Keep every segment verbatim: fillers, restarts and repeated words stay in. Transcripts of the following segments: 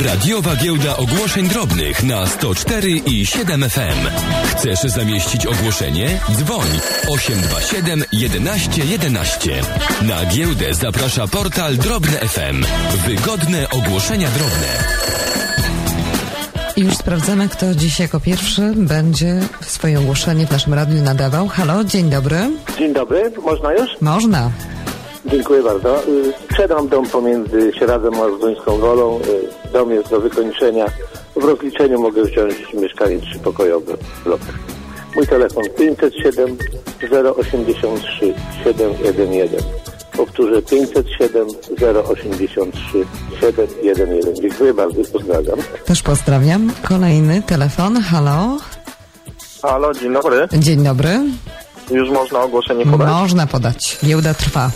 Radiowa Giełda Ogłoszeń Drobnych na sto cztery i siedem F M. Chcesz zamieścić ogłoszenie? Dzwoń osiem dwa siedem jedenaście jedenaście. Na giełdę zaprasza portal Drobne F M. Wygodne ogłoszenia drobne. I już sprawdzamy, kto dziś jako pierwszy będzie swoje ogłoszenie w naszym radiu nadawał. Halo, dzień dobry. Dzień dobry, można już? Można. Dziękuję bardzo. Sprzedam dom pomiędzy Sieradzem a Zduńską Wolą. Dom jest do wykończenia. W rozliczeniu mogę wziąć mieszkanie trzypokojowe. Blok. Mój telefon pięćset siedem zero osiemdziesiąt trzy siedem jeden jeden. Powtórzę pięćset siedem zero osiemdziesiąt trzy siedem jeden jeden. Dziękuję bardzo, pozdrawiam. Też pozdrawiam. Kolejny telefon. Halo. Halo, dzień dobry. Dzień dobry. Już można ogłoszenie podać? Można podać. Giełda trwa.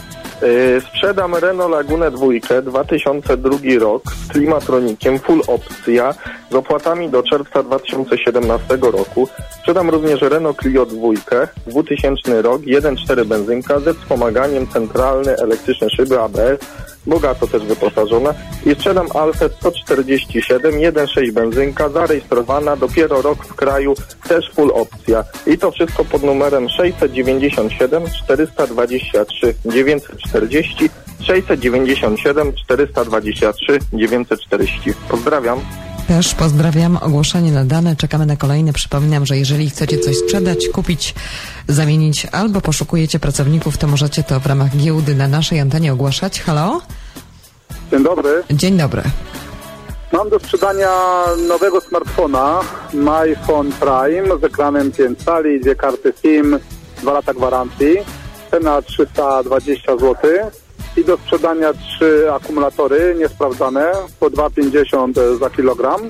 Yy, sprzedam Renault Lagunę dwójkę, dwa tysiące drugi rok, z klimatronikiem, full opcja, z opłatami do czerwca dwa tysiące siedemnastego roku. Sprzedam również Renault Clio dwójkę, dwutysięczny rok, jeden przecinek cztery benzynka ze wspomaganiem, centralny, elektryczne szyby A B S, bogato też wyposażona. I sprzedam Alfę sto czterdzieści siedem, jeden przecinek sześć benzynka, zarejestrowana, dopiero rok w kraju, też full opcja. I to wszystko pod numerem sześćset dziewięćdziesiąt siedem czterysta dwadzieścia trzy dziewięćset czterdzieści, sześćset dziewięćdziesiąt siedem czterysta dwadzieścia trzy dziewięćset czterdzieści. Pozdrawiam. Też pozdrawiam. Ogłoszenie nadane. Czekamy na kolejne. Przypominam, że jeżeli chcecie coś sprzedać, kupić, zamienić albo poszukujecie pracowników, to możecie to w ramach giełdy na naszej antenie ogłaszać. Halo? Dzień dobry. Dzień dobry. Mam do sprzedania nowego smartfona MyPhone Prime z ekranem pięć cali, dwie karty SIM, dwa lata gwarancji. Cena trzysta dwadzieścia złotych. I do sprzedania trzy akumulatory niesprawdzane po dwa pięćdziesiąt za kilogram.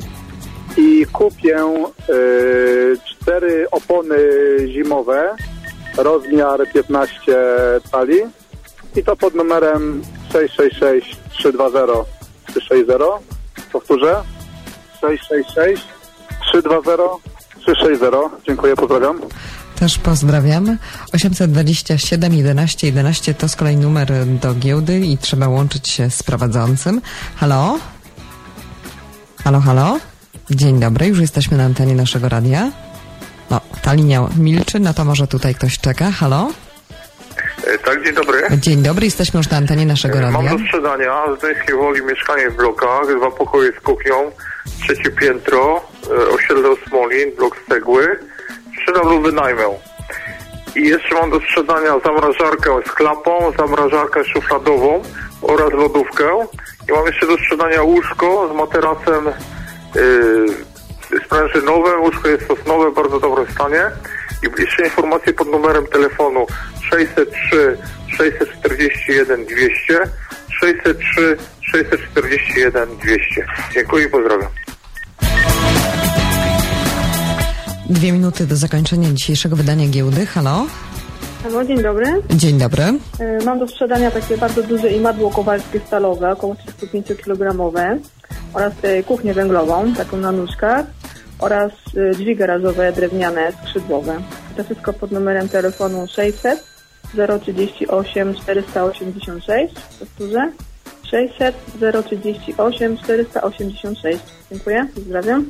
I kupię y, cztery opony zimowe, rozmiar piętnaście cali. I to pod numerem sześć sześć sześć trzy dwa zero trzy sześć zero. Powtórzę. sześć sześć sześć trzy dwa zero trzy sześć zero. Dziękuję, pozdrawiam. Też pozdrawiam. osiemset dwadzieścia siedem jedenaście jedenaście to z kolei numer do giełdy i trzeba łączyć się z prowadzącym. Halo? Halo, halo? Dzień dobry, już jesteśmy na antenie naszego radia. No, ta linia milczy, no to może tutaj ktoś czeka. Halo? E, tak, dzień dobry. Dzień dobry, jesteśmy już na antenie naszego e, radia. Mam do sprzedania z Duńskiej Woli mieszkanie w blokach, dwa pokoje z kuchnią, trzecie piętro, e, osiedle Smolin, blok z cegły. Sprzedam lub wynajmę. I jeszcze mam do sprzedania zamrażarkę z klapą, zamrażarkę szufladową oraz lodówkę. I mam jeszcze do sprzedania łóżko z materacem yy, sprężynowe. Łóżko jest sosnowe, w bardzo dobrym stanie. I jeszcze informacje pod numerem telefonu sześćset trzy sześćset czterdzieści jeden dwieście, sześćset trzy sześćset czterdzieści jeden dwieście. Dziękuję i pozdrawiam. Dwie minuty do zakończenia dzisiejszego wydania giełdy. Halo? Halo, dzień dobry. Dzień dobry. Y, mam do sprzedania takie bardzo duże imadło kowalskie stalowe, około trzysta pięćdziesiąt kilogramowe oraz y, kuchnię węglową, taką na nóżkach oraz y, drzwi garażowe drewniane, skrzydłowe. To wszystko pod numerem telefonu sześćset zero trzydzieści osiem czterysta osiemdziesiąt sześć. Powtórzę. sześćset zero trzydzieści osiem czterysta osiemdziesiąt sześć. Dziękuję, pozdrawiam.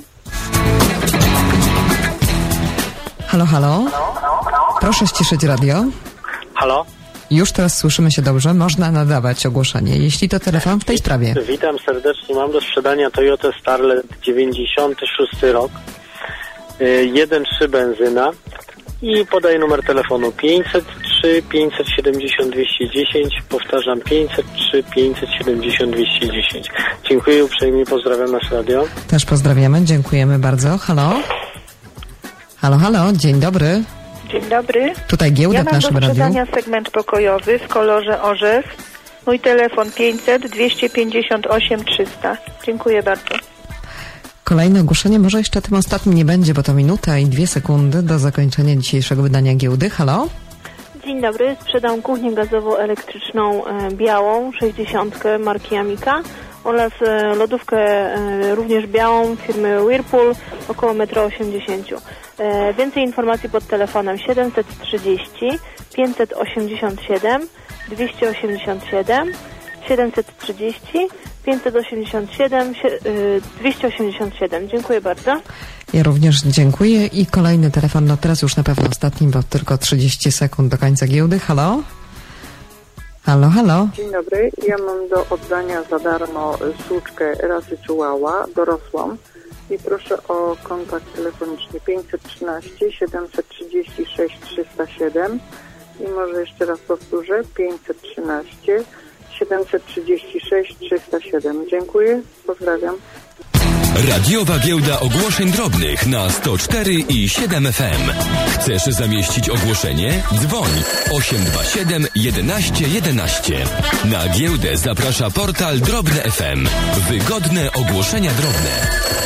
Halo, halo? Proszę ściszyć radio. Halo? Już teraz słyszymy się dobrze. Można nadawać ogłoszenie, jeśli to telefon w tej sprawie. Witam serdecznie. Mam do sprzedania Toyota Starlet dziewięćdziesiąty szósty rok. jeden trzy benzyna. I podaję numer telefonu pięćset trzy pięćset siedemdziesiąt dwieście dziesięć. Powtarzam pięćset trzy pięćset siedemdziesiąt dwieście dziesięć. Dziękuję uprzejmie. Pozdrawiam nasze radio. Też pozdrawiamy. Dziękujemy bardzo. Halo? Halo, halo, dzień dobry. Dzień dobry. Tutaj giełda ja w naszym radiu. Ja mam do radiu. sprzedania segment pokojowy w kolorze orzew. Mój telefon pięćset dwieście pięćdziesiąt osiem trzysta. Dziękuję bardzo. Kolejne ogłoszenie, może jeszcze tym ostatnim nie będzie, bo to minuta i dwie sekundy do zakończenia dzisiejszego wydania giełdy. Halo? Dzień dobry, sprzedam kuchnię gazowo-elektryczną e, białą, sześćdziesiątkę marki Amica oraz e, lodówkę e, również białą firmy Whirlpool, około jeden osiemdziesiąt metrów. E, więcej informacji pod telefonem siedemset trzydzieści pięćset osiemdziesiąt siedem dwieście osiemdziesiąt siedem, siedemset trzydzieści pięćset osiemdziesiąt siedem dwieście osiemdziesiąt siedem. Dziękuję bardzo. Ja również dziękuję i kolejny telefon, no teraz już na pewno ostatni, bo tylko trzydzieści sekund do końca giełdy. Halo? Halo, halo. Dzień dobry. Ja mam do oddania za darmo słuczkę rasy Chihuahua, dorosłą, i proszę o kontakt telefoniczny pięćset trzynaście siedemset trzydzieści sześć trzysta siedem i może jeszcze raz powtórzę, pięćset trzynaście siedemset trzydzieści sześć trzysta siedem. Dziękuję, pozdrawiam. Radiowa Giełda Ogłoszeń Drobnych na sto cztery i siedem F M. Chcesz zamieścić ogłoszenie? Dzwoń osiem dwa siedem jedenaście jedenaście. Na giełdę zaprasza portal Drobne F M. Wygodne ogłoszenia drobne.